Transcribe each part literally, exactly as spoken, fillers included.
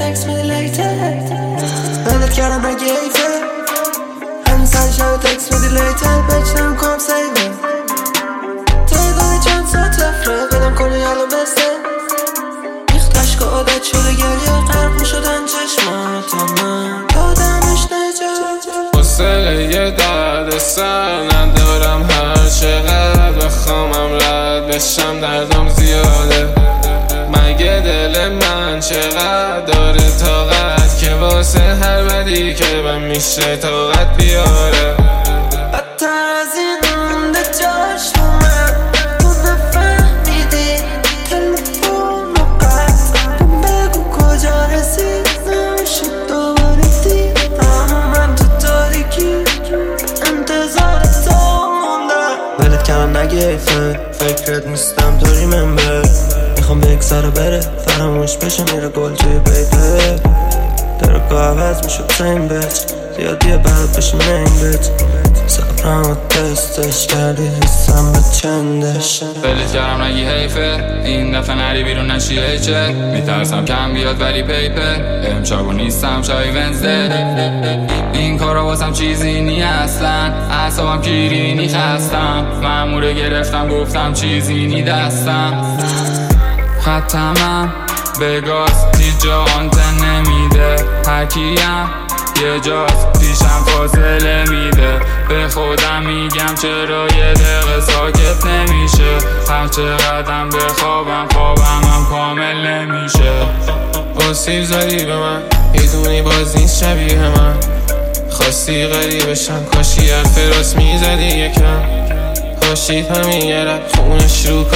تکس میدی لیته بلت کردم اگه ایفه همین سر شب تکس میدی لیته بچ نمیکنم سیوه تعداد چند ساعت تفره بدم کنی الان بسته ریخت عشق عادت شده گریه غرق میشدن چشمات من دادمش نجات حوصله یه درد سر ندارم هر چقدر بخوامم رد بشم دردم زیاده مگه دل من چقدر داره طاقت که واسه هر بدی که من میشه طاقت بیاره بدتر از این مونده جاش تو من تو نفهمیدی تلفون و قطع بگو کجا رسید نمیشه دوباره دید اما من تو تاریکی انتظار تو موندم ولت کردم نگه ایفه فکرت نیستم تو ریممبر میخوام بگذره بره فراموش بشه میره گل توی پیپر درگاه عوض میشد سیم بچ زیادیه بعد بشیم این بچ صبرم و تستش کردی حسم به چندش بلت کردم نگی حیفه این دفعه نری بیرون نشی هیچه میترسم کم بیاد ولی پیپر امشب و نیستم شای ونزده این کارا واسم چیزی نی اصلا اعصابم کیرینی خستم ماموره گرفتم گفتم چیزی نی دستم ختمم به گاز هیچ جا آنتن نمیده هرکیم یه جاست پیشم فاصله میده به خودم میگم چرا یه دقیقه ساکت نمیشه هر چقدرم بخوابم خوابم هم کامل نمیشه آسیب زدی به من یه دونی باز نیست شبیه من خواستی غریبشم کاشی حرف راست میزدی یکم کاشید همین یه رب خونش رو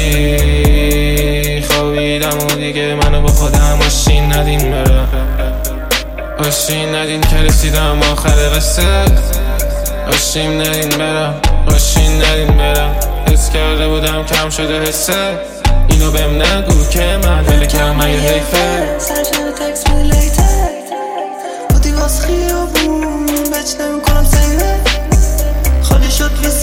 کاشی خوابیدم و دیگه منو با خودم آشین ندین برم آشین ندین که رسیدم آخر قصه آشین ندین برم آشین ندین برم حس کرده بودم کم شده حسه اینو بهم نگو که من دل کم مگه حیفه سر شده تکس میدی لیته بودی واس خیابون بچ نمیکنم سیوه خالی شد ویسی